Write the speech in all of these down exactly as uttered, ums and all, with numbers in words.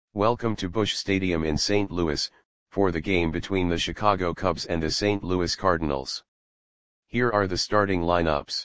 Welcome to Busch Stadium in Saint Louis, for the game between the Chicago Cubs and the Saint Louis Cardinals. Here are the starting lineups.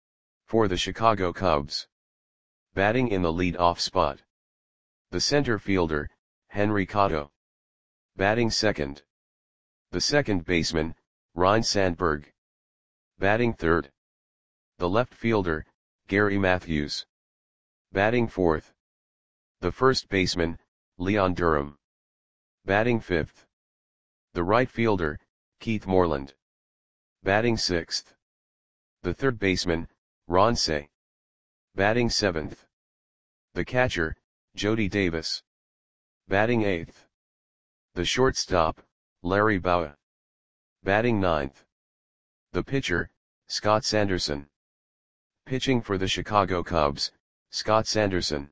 For the Chicago Cubs. Batting in the lead-off spot. The center fielder, Henry Cotto. Batting second. The second baseman, Ryne Sandberg. Batting third. The left fielder, Gary Matthews. Batting fourth. The first baseman, Leon Durham. Batting fifth. The right fielder, Keith Moreland. Batting sixth. The third baseman, Ron Cey. Batting seventh. The catcher, Jody Davis. Batting eighth. The shortstop, Larry Bowa. Batting ninth. The pitcher, Scott Sanderson. Pitching for the Chicago Cubs, Scott Sanderson.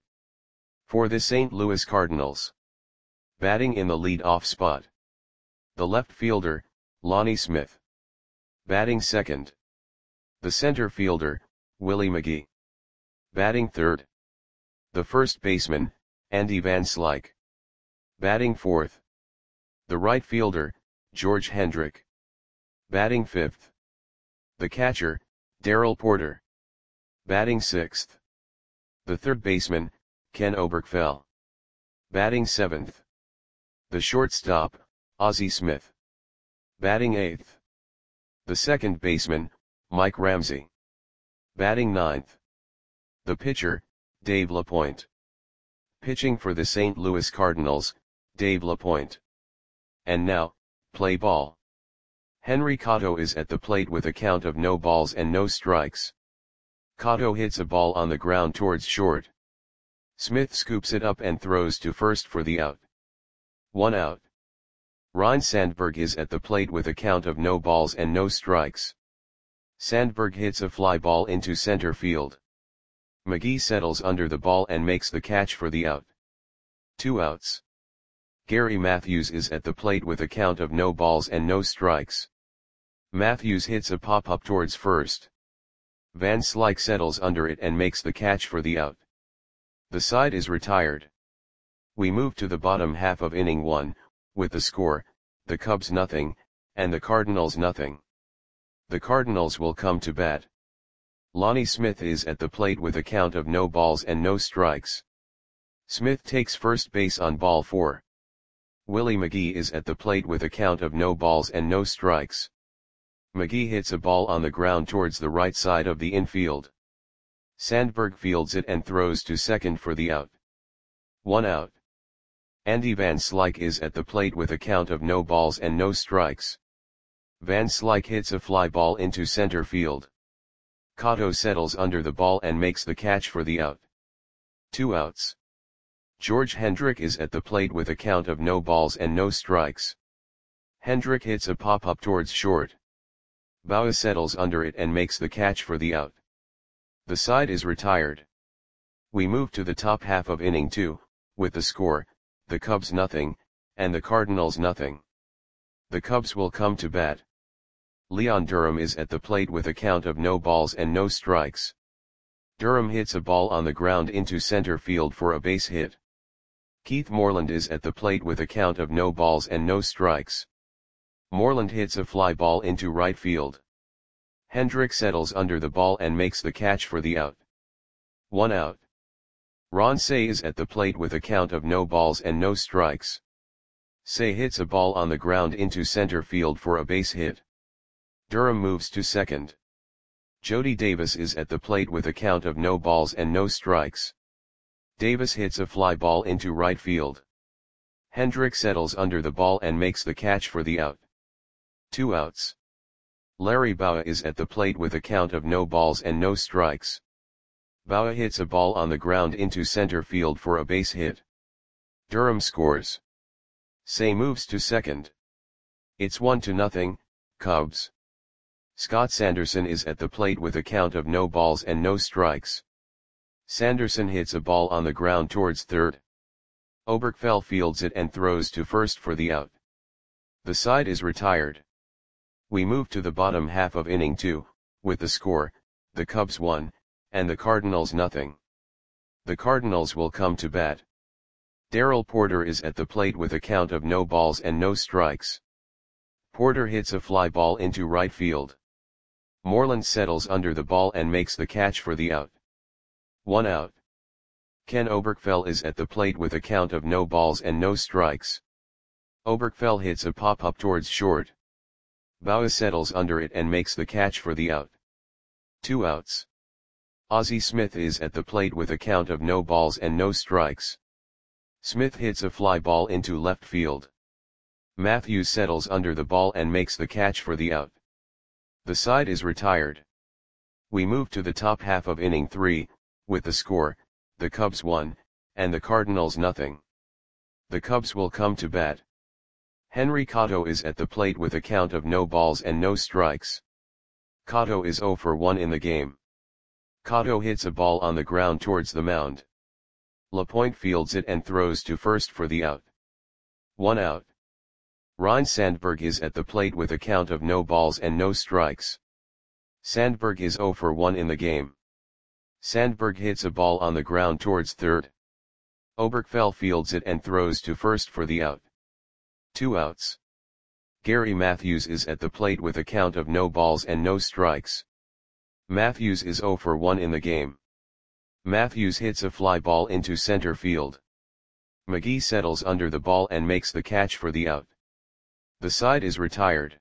For the Saint Louis Cardinals. Batting in the lead-off spot. The left fielder, Lonnie Smith. Batting second. The center fielder, Willie McGee. Batting third. The first baseman, Andy Van Slyke. Batting fourth. The right fielder, George Hendrick. Batting fifth. The catcher, Darrell Porter. Batting sixth. The third baseman, Ken Oberkfell. Batting seventh. The shortstop, Ozzie Smith. Batting eighth. The second baseman, Mike Ramsey. Batting ninth. The pitcher, Dave LaPointe. Pitching for the Saint Louis Cardinals, Dave LaPointe. And now, play ball. Henry Cotto is at the plate with a count of no balls and no strikes. Cotto hits a ball on the ground towards short. Smith scoops it up and throws to first for the out. One out. Ryne Sandberg is at the plate with a count of no balls and no strikes. Sandberg hits a fly ball into center field. McGee settles under the ball and makes the catch for the out. Two outs. Gary Matthews is at the plate with a count of no balls and no strikes. Matthews hits a pop-up towards first. Van Slyke settles under it and makes the catch for the out. The side is retired. We move to the bottom half of inning one, with the score, the Cubs nothing, and the Cardinals nothing. The Cardinals will come to bat. Lonnie Smith is at the plate with a count of no balls and no strikes. Smith takes first base on ball four. Willie McGee is at the plate with a count of no balls and no strikes. McGee hits a ball on the ground towards the right side of the infield. Sandberg fields it and throws to second for the out. One out. Andy Van Slyke is at the plate with a count of no balls and no strikes. Van Slyke hits a fly ball into center field. Cotto settles under the ball and makes the catch for the out. Two outs. George Hendrick is at the plate with a count of no balls and no strikes. Hendrick hits a pop-up towards short. Bowa settles under it and makes the catch for the out. The side is retired. We move to the top half of inning two, with the score, the Cubs nothing, and the Cardinals nothing. The Cubs will come to bat. Leon Durham is at the plate with a count of no balls and no strikes. Durham hits a ball on the ground into center field for a base hit. Keith Moreland is at the plate with a count of no balls and no strikes. Moreland hits a fly ball into right field. Hendrick settles under the ball and makes the catch for the out. One out. Ron Cey is at the plate with a count of no balls and no strikes. Cey hits a ball on the ground into center field for a base hit. Durham moves to second. Jody Davis is at the plate with a count of no balls and no strikes. Davis hits a fly ball into right field. Hendrick settles under the ball and makes the catch for the out. Two outs. Larry Bowa is at the plate with a count of no balls and no strikes. Bowa hits a ball on the ground into center field for a base hit. Durham scores. Cey moves to second. It's one to nothing, Cubs. Scott Sanderson is at the plate with a count of no balls and no strikes. Sanderson hits a ball on the ground towards third. Oberkfell fields it and throws to first for the out. The side is retired. We move to the bottom half of inning two, with the score, the Cubs one, and the Cardinals nothing. The Cardinals will come to bat. Darrell Porter is at the plate with a count of no balls and no strikes. Porter hits a fly ball into right field. Moreland settles under the ball and makes the catch for the out. One out. Ken Oberkfell is at the plate with a count of no balls and no strikes. Oberkfell hits a pop-up towards short. Bauer settles under it and makes the catch for the out. Two outs. Ozzie Smith is at the plate with a count of no balls and no strikes. Smith hits a fly ball into left field. Matthews settles under the ball and makes the catch for the out. The side is retired. We move to the top half of inning three, with the score, the Cubs one, and the Cardinals nothing. The Cubs will come to bat. Henry Cotto is at the plate with a count of no balls and no strikes. Cotto is zero for one in the game. Cotto hits a ball on the ground towards the mound. LaPointe fields it and throws to first for the out. One out. Ryne Sandberg is at the plate with a count of no balls and no strikes. Sandberg is zero for one in the game. Sandberg hits a ball on the ground towards third. Oberkfell fields it and throws to first for the out. Two outs. Gary Matthews is at the plate with a count of no balls and no strikes. Matthews is zero for one in the game. Matthews hits a fly ball into center field. McGee settles under the ball and makes the catch for the out. The side is retired.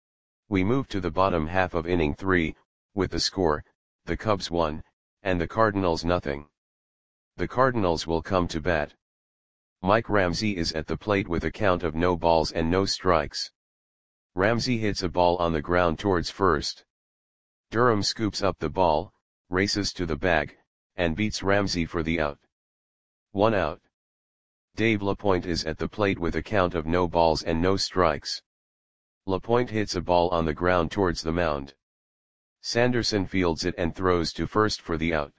We move to the bottom half of inning three, with the score, the Cubs one, and the Cardinals nothing. The Cardinals will come to bat. Mike Ramsey is at the plate with a count of no balls and no strikes. Ramsey hits a ball on the ground towards first. Durham scoops up the ball, races to the bag, and beats Ramsey for the out. One out. Dave LaPointe is at the plate with a count of no balls and no strikes. LaPointe hits a ball on the ground towards the mound. Sanderson fields it and throws to first for the out.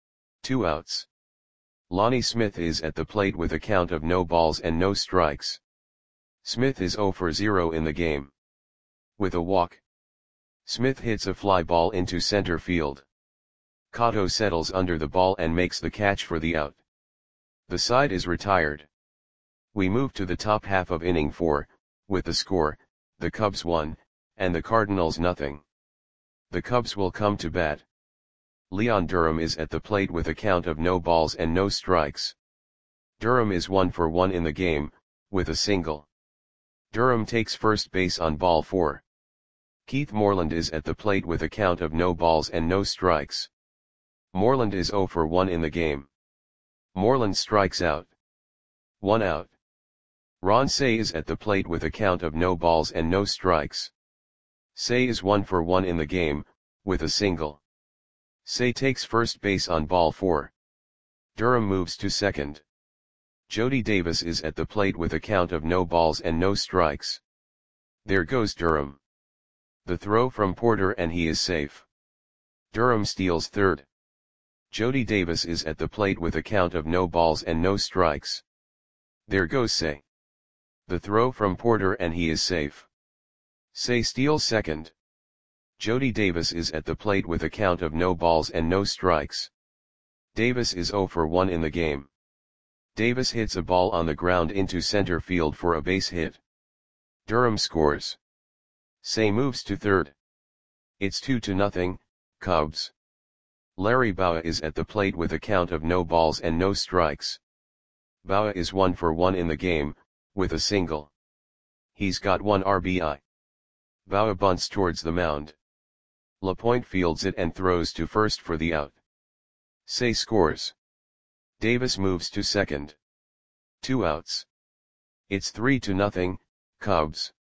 Two outs. Lonnie Smith is at the plate with a count of no balls and no strikes. Smith is zero for zero in the game. With a walk. Smith hits a fly ball into center field. Cotto settles under the ball and makes the catch for the out. The side is retired. We move to the top half of inning four, with the score, the Cubs one, and the Cardinals nothing. The Cubs will come to bat. Leon Durham is at the plate with a count of no balls and no strikes. Durham is one for one in the game, with a single. Durham takes first base on ball four. Keith Moreland is at the plate with a count of no balls and no strikes. Moreland is zero for one in the game. Moreland strikes out. One out. Ron Cey is at the plate with a count of no balls and no strikes. Cey is one for one in the game, with a single. Cey takes first base on ball four. Durham moves to second. Jody Davis is at the plate with a count of no balls and no strikes. There goes Durham. The throw from Porter and he is safe. Durham steals third. Jody Davis is at the plate with a count of no balls and no strikes. There goes Cey. The throw from Porter and he is safe. Cey steals second. Jody Davis is at the plate with a count of no balls and no strikes. Davis is zero for one in the game. Davis hits a ball on the ground into center field for a base hit. Durham scores. Cey moves to third. It's two to nothing, Cubs. Larry Bowa is at the plate with a count of no balls and no strikes. Bowa is one for one in the game, with a single. He's got one R B I. Bowa bunts towards the mound. LaPointe fields it and throws to first for the out. Cey scores. Davis moves to second. Two outs. It's three to nothing, Cubs.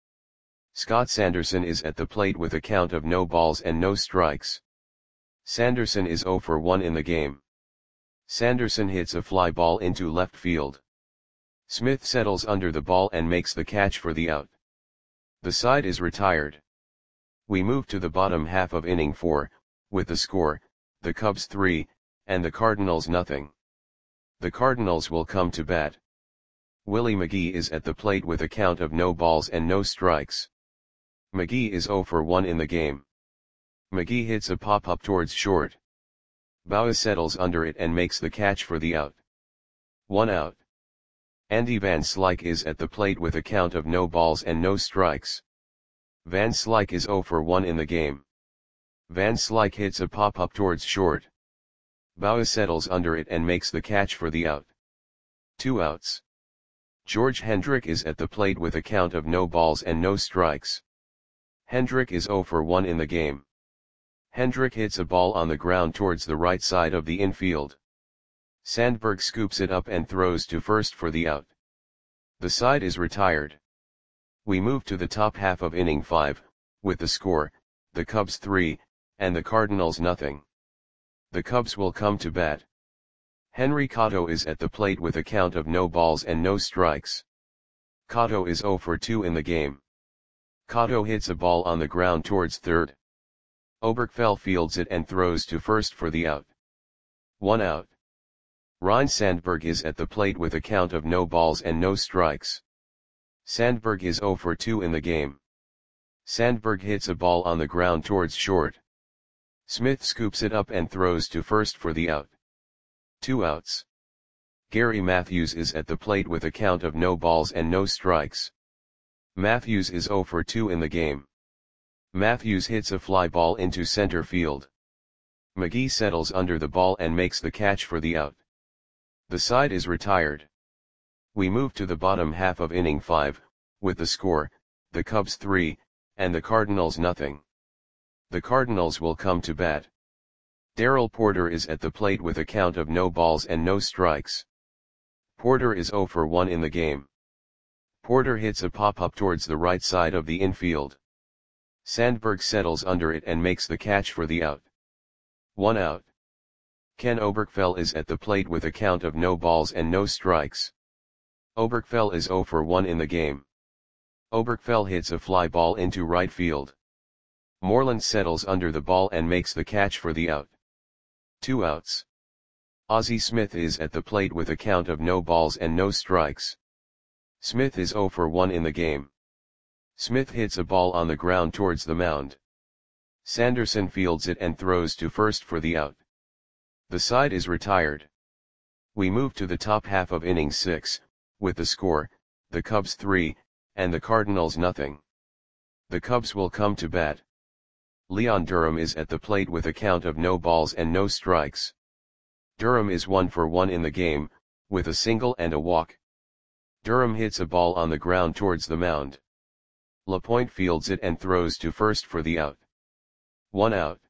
Scott Sanderson is at the plate with a count of no balls and no strikes. Sanderson is zero for one in the game. Sanderson hits a fly ball into left field. Smith settles under the ball and makes the catch for the out. The side is retired. We move to the bottom half of inning four, with the score, the Cubs three, and the Cardinals nothing. The Cardinals will come to bat. Willie McGee is at the plate with a count of no balls and no strikes. McGee is zero for one in the game. McGee hits a pop-up towards short. Bowa settles under it and makes the catch for the out. One out. Andy Van Slyke is at the plate with a count of no balls and no strikes. Van Slyke is zero for one in the game. Van Slyke hits a pop-up towards short. Bauer settles under it and makes the catch for the out. Two outs. George Hendrick is at the plate with a count of no balls and no strikes. Hendrick is zero for one in the game. Hendrick hits a ball on the ground towards the right side of the infield. Sandberg scoops it up and throws to first for the out. The side is retired. We move to the top half of inning five, with the score, the Cubs three, and the Cardinals nothing. The Cubs will come to bat. Henry Cotto is at the plate with a count of no balls and no strikes. Cotto is zero for two in the game. Cotto hits a ball on the ground towards third. Oberkfell fields it and throws to first for the out. One out. Ryne Sandberg is at the plate with a count of no balls and no strikes. Sandberg is zero for two in the game. Sandberg hits a ball on the ground towards short. Smith scoops it up and throws to first for the out. Two outs. Gary Matthews is at the plate with a count of no balls and no strikes. Matthews is zero for two in the game. Matthews hits a fly ball into center field. McGee settles under the ball and makes the catch for the out. The side is retired. We move to the bottom half of inning five, with the score, the Cubs three, and the Cardinals nothing. The Cardinals will come to bat. Darrell Porter is at the plate with a count of no balls and no strikes. Porter is zero for one in the game. Porter hits a pop-up towards the right side of the infield. Sandberg settles under it and makes the catch for the out. One out. Ken Oberkfell is at the plate with a count of no balls and no strikes. Oberkfell is zero for one in the game. Oberkfell hits a fly ball into right field. Moreland settles under the ball and makes the catch for the out. Two outs. Ozzie Smith is at the plate with a count of no balls and no strikes. Smith is zero for one in the game. Smith hits a ball on the ground towards the mound. Sanderson fields it and throws to first for the out. The side is retired. We move to the top half of inning six, with the score, the Cubs three, and the Cardinals nothing. The Cubs will come to bat. Leon Durham is at the plate with a count of no balls and no strikes. Durham is one for one in the game, with a single and a walk. Durham hits a ball on the ground towards the mound. LaPointe fields it and throws to first for the out. One out.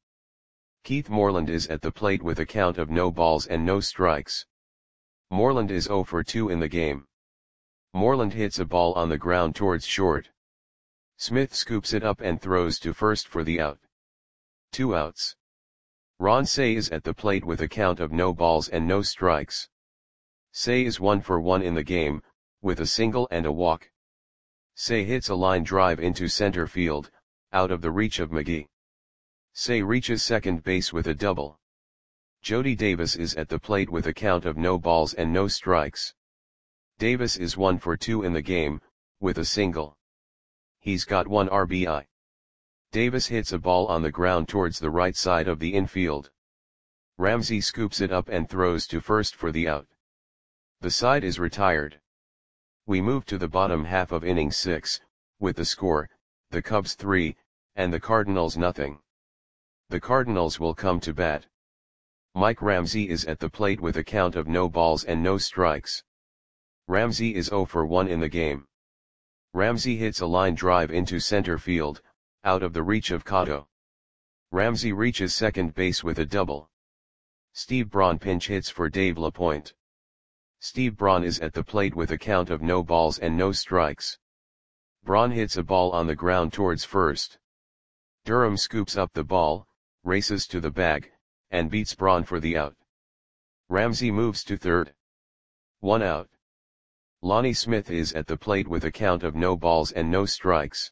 Keith Moreland is at the plate with a count of no balls and no strikes. Moreland is zero for two in the game. Moreland hits a ball on the ground towards short. Smith scoops it up and throws to first for the out. Two outs. Ron Cey is at the plate with a count of no balls and no strikes. Cey is one for one in the game, with a single and a walk. Cey hits a line drive into center field, out of the reach of McGee. Cey reaches second base with a double. Jody Davis is at the plate with a count of no balls and no strikes. Davis is one for two in the game, with a single. He's got one R B I. Davis hits a ball on the ground towards the right side of the infield. Ramsey scoops it up and throws to first for the out. The side is retired. We move to the bottom half of inning six, with the score, the Cubs three, and the Cardinals nothing. The Cardinals will come to bat. Mike Ramsey is at the plate with a count of no balls and no strikes. Ramsey is zero for one in the game. Ramsey hits a line drive into center field, out of the reach of Cotto. Ramsey reaches second base with a double. Steve Braun pinch hits for Dave LaPointe. Steve Braun is at the plate with a count of no balls and no strikes. Braun hits a ball on the ground towards first. Durham scoops up the ball, races to the bag, and beats Braun for the out. Ramsey moves to third. One out. Lonnie Smith is at the plate with a count of no balls and no strikes.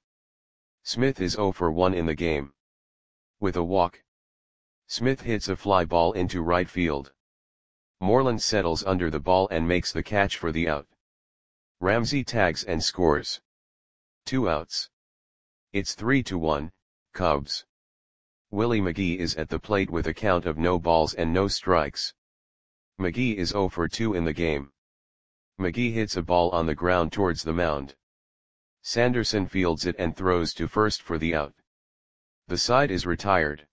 Smith is zero for one in the game. With a walk. Smith hits a fly ball into right field. Moreland settles under the ball and makes the catch for the out. Ramsey tags and scores. Two outs. It's three to one, Cubs. Willie McGee is at the plate with a count of no balls and no strikes. McGee is zero for two in the game. McGee hits a ball on the ground towards the mound. Sanderson fields it and throws to first for the out. The side is retired.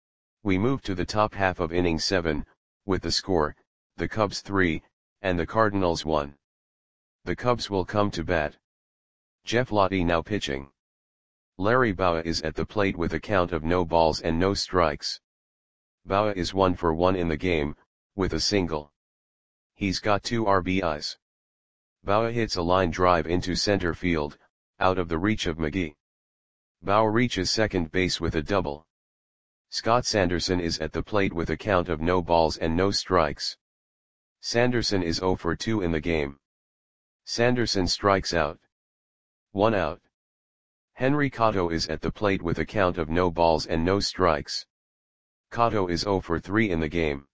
We move to the top half of inning seven, with the score, the Cubs three, and the Cardinals one. The Cubs will come to bat. Jeff Lottie now pitching. Larry Bowa is at the plate with a count of no balls and no strikes. Bowa is one for one in the game, with a single. He's got two R B Is. Bowa hits a line drive into center field, out of the reach of McGee. Bowa reaches second base with a double. Scott Sanderson is at the plate with a count of no balls and no strikes. Sanderson is zero for two in the game. Sanderson strikes out. One out. Henry Cotto is at the plate with a count of no balls and no strikes. Cotto is zero for three in the game.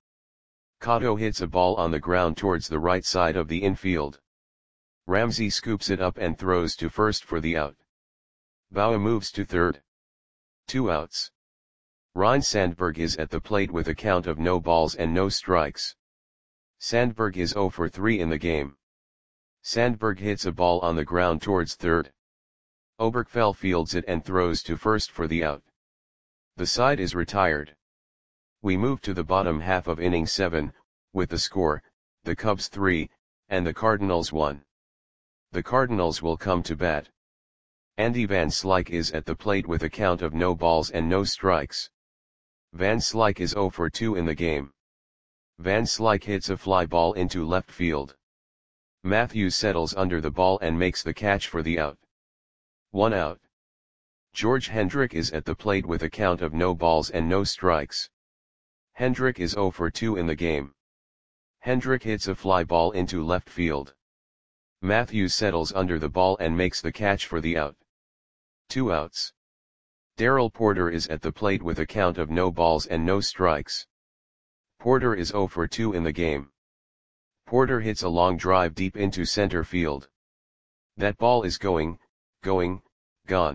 Cotto hits a ball on the ground towards the right side of the infield. Ramsey scoops it up and throws to first for the out. Bowa moves to third. Two outs. Ryne Sandberg is at the plate with a count of no balls and no strikes. Sandberg is zero for three in the game. Sandberg hits a ball on the ground towards third. Oberkfell fields it and throws to first for the out. The side is retired. We move to the bottom half of inning seven, with the score, the Cubs three, and the Cardinals one. The Cardinals will come to bat. Andy Van Slyke is at the plate with a count of no balls and no strikes. Van Slyke is zero for two in the game. Van Slyke hits a fly ball into left field. Matthews settles under the ball and makes the catch for the out. One out. George Hendrick is at the plate with a count of no balls and no strikes. Hendrick is zero for two in the game. Hendrick hits a fly ball into left field. Matthews settles under the ball and makes the catch for the out. Two outs. Darrell Porter is at the plate with a count of no balls and no strikes. Porter is zero for two in the game. Porter hits a long drive deep into center field. That ball is going, going, gone.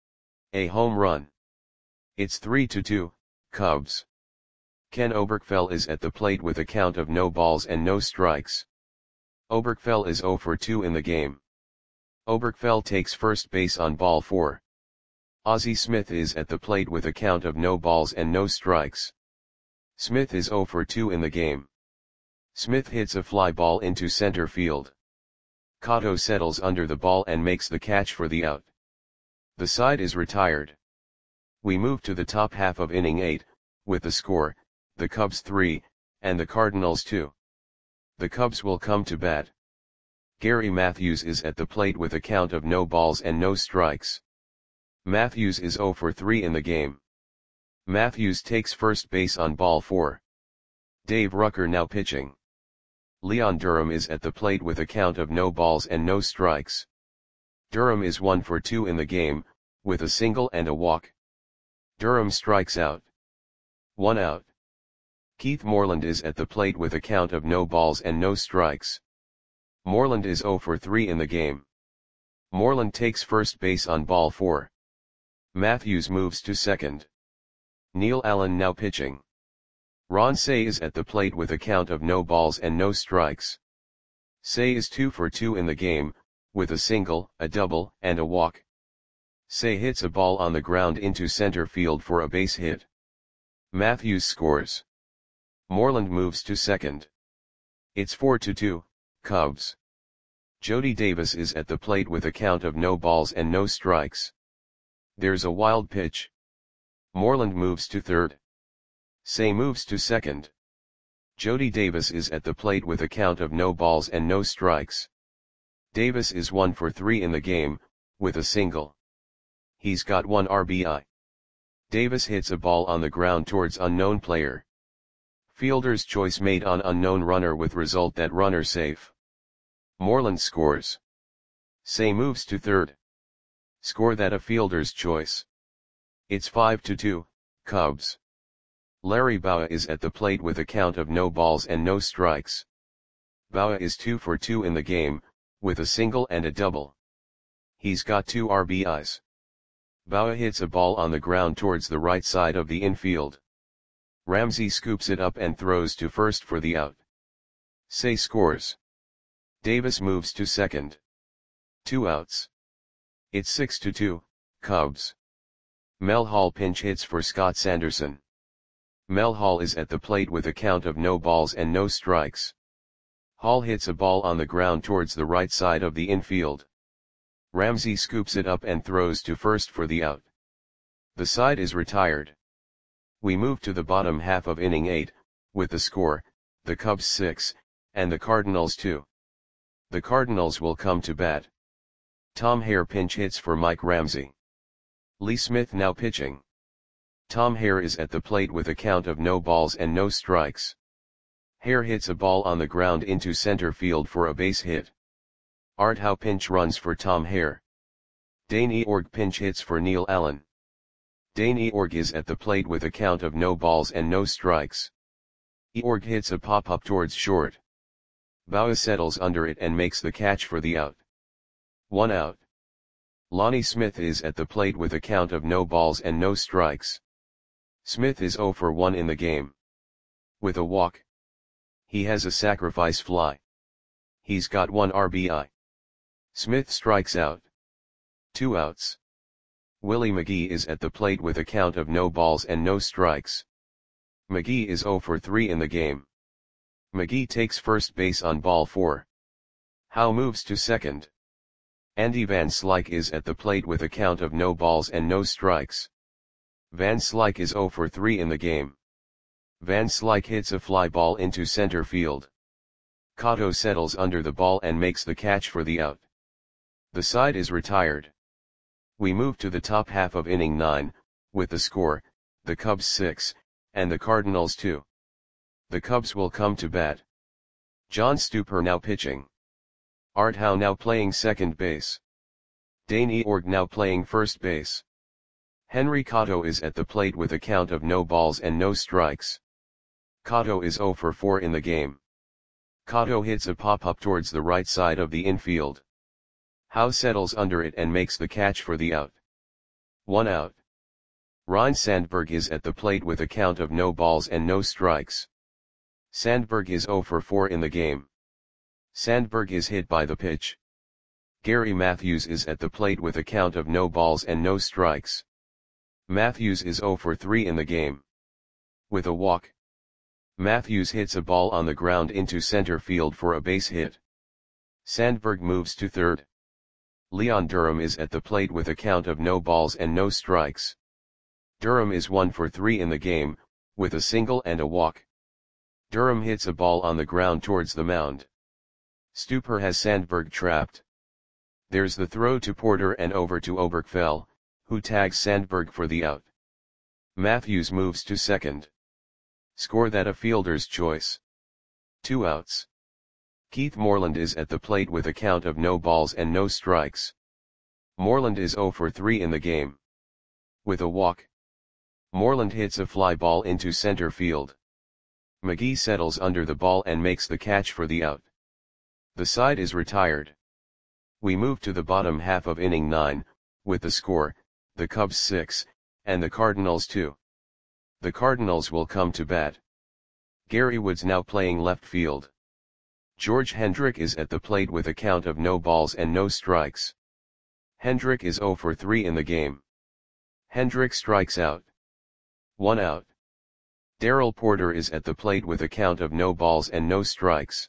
A home run. It's three to two, Cubs. Ken Oberkfell is at the plate with a count of no balls and no strikes. Oberkfell is zero for two in the game. Oberkfell takes first base on ball four. Ozzie Smith is at the plate with a count of no balls and no strikes. Smith is zero for two in the game. Smith hits a fly ball into center field. Cotto settles under the ball and makes the catch for the out. The side is retired. We move to the top half of inning eight, with the score, the Cubs three, and the Cardinals two. The Cubs will come to bat. Gary Matthews is at the plate with a count of no balls and no strikes. Matthews is zero for three in the game. Matthews takes first base on ball four. Dave Rucker now pitching. Leon Durham is at the plate with a count of no balls and no strikes. Durham is one for two in the game, with a single and a walk. Durham strikes out. One out. Keith Moreland is at the plate with a count of no balls and no strikes. Moreland is zero for three in the game. Moreland takes first base on ball four. Matthews moves to second. Neil Allen now pitching. Ron Cey is at the plate with a count of no balls and no strikes. Cey is two for two in the game, with a single, a double, and a walk. Cey hits a ball on the ground into center field for a base hit. Matthews scores. Moreland moves to second. It's four to two, Cubs. Jody Davis is at the plate with a count of no balls and no strikes. There's a wild pitch. Moreland moves to third. Cey moves to second. Jody Davis is at the plate with a count of no balls and no strikes. Davis is one for three in the game, with a single. He's got one R B I. Davis hits a ball on the ground towards unknown player. Fielder's choice made on unknown runner with result that runner safe. Moreland scores. Cey moves to third. Score that a fielder's choice. It's five to two, Cubs. Larry Bowa is at the plate with a count of no balls and no strikes. Bowa is two for two in the game, with a single and a double. He's got two R B Is. Bowa hits a ball on the ground towards the right side of the infield. Ramsey scoops it up and throws to first for the out. Cey scores. Davis moves to second. Two outs. It's six to two, Cubs. Mel Hall pinch hits for Scott Sanderson. Mel Hall is at the plate with a count of no balls and no strikes. Hall hits a ball on the ground towards the right side of the infield. Ramsey scoops it up and throws to first for the out. The side is retired. We move to the bottom half of inning eight, with the score, the Cubs six, and the Cardinals two. The Cardinals will come to bat. Tom Hare pinch hits for Mike Ramsey. Lee Smith now pitching. Tom Hare is at the plate with a count of no balls and no strikes. Hare hits a ball on the ground into center field for a base hit. Art Howe pinch runs for Tom Hare. Dane Eorg pinch hits for Neil Allen. Dane Eorg is at the plate with a count of no balls and no strikes. Eorg hits a pop-up towards short. Bauer settles under it and makes the catch for the out. One out. Lonnie Smith is at the plate with a count of no balls and no strikes. Smith is oh for one in the game. With a walk. He has a sacrifice fly. He's got one R B I. Smith strikes out. Two outs. Willie McGee is at the plate with a count of no balls and no strikes. McGee is oh for three in the game. McGee takes first base on ball four. Howe moves to second. Andy Van Slyke is at the plate with a count of no balls and no strikes. Van Slyke is oh for three in the game. Van Slyke hits a fly ball into center field. Cotto settles under the ball and makes the catch for the out. The side is retired. We move to the top half of inning nine, with the score, the Cubs six, and the Cardinals two. The Cubs will come to bat. John Stuper now pitching. Art Howe now playing second base. Dane Eorg now playing first base. Henry Cotto is at the plate with a count of no balls and no strikes. Cotto is oh for four in the game. Cotto hits a pop-up towards the right side of the infield. Howe settles under it and makes the catch for the out. One out. Ryne Sandberg is at the plate with a count of no balls and no strikes. Sandberg is oh for four in the game. Sandberg is hit by the pitch. Gary Matthews is at the plate with a count of no balls and no strikes. Matthews is oh for three in the game. With a walk. Matthews hits a ball on the ground into center field for a base hit. Sandberg moves to third. Leon Durham is at the plate with a count of no balls and no strikes. Durham is one for three in the game, with a single and a walk. Durham hits a ball on the ground towards the mound. Stuper has Sandberg trapped. There's the throw to Porter and over to Oberkfell, who tags Sandberg for the out. Matthews moves to second. Score that a fielder's choice. Two outs. Keith Moreland is at the plate with a count of no balls and no strikes. Moreland is oh for three in the game. With a walk. Moreland hits a fly ball into center field. McGee settles under the ball and makes the catch for the out. The side is retired. We move to the bottom half of inning nine, with the score, the Cubs six, and the Cardinals two. The Cardinals will come to bat. Gary Woods now playing left field. George Hendrick is at the plate with a count of no balls and no strikes. Hendrick is oh for three in the game. Hendrick strikes out. One out. Darrell Porter is at the plate with a count of no balls and no strikes.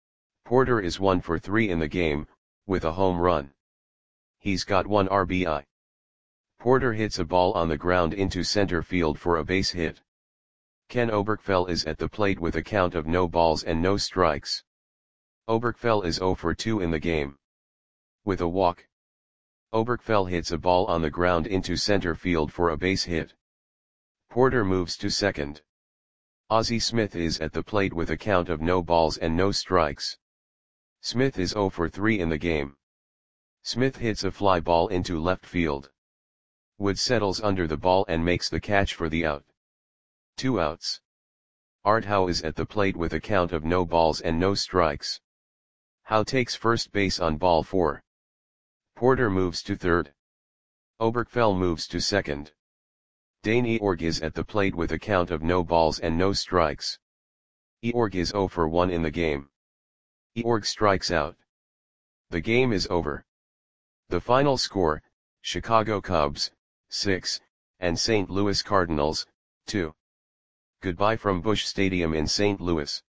Porter is one for three in the game, with a home run. He's got one R B I. Porter hits a ball on the ground into center field for a base hit. Ken Oberkfell is at the plate with a count of no balls and no strikes. Oberkfell is oh for two in the game. With a walk. Oberkfell hits a ball on the ground into center field for a base hit. Porter moves to second. Ozzie Smith is at the plate with a count of no balls and no strikes. Smith is oh for three in the game. Smith hits a fly ball into left field. Wood settles under the ball and makes the catch for the out. Two outs. Art Howe is at the plate with a count of no balls and no strikes. Howe takes first base on ball four. Porter moves to third. Oberkfell moves to second. Dane Eorg is at the plate with a count of no balls and no strikes. Eorg is oh for one in the game. Georg strikes out. The game is over. The final score, Chicago Cubs, six, and Saint Louis Cardinals, two. Goodbye from Busch Stadium in Saint Louis.